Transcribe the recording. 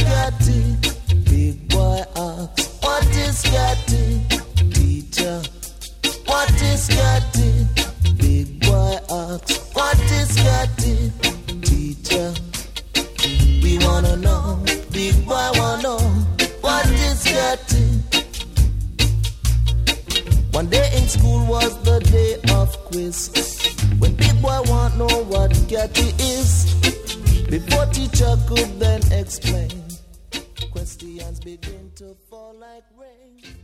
Scatty? Big boy asks, what is Scatty? Teacher, what is Scatty? Big boy asks, what is Scatty? Teacher, we wanna know. Big boy wanna know, what is Scatty? One day in school was the day of quiz, when big boy want know what Scatty is. Before teacher could then explain, questions begin to fall like rain.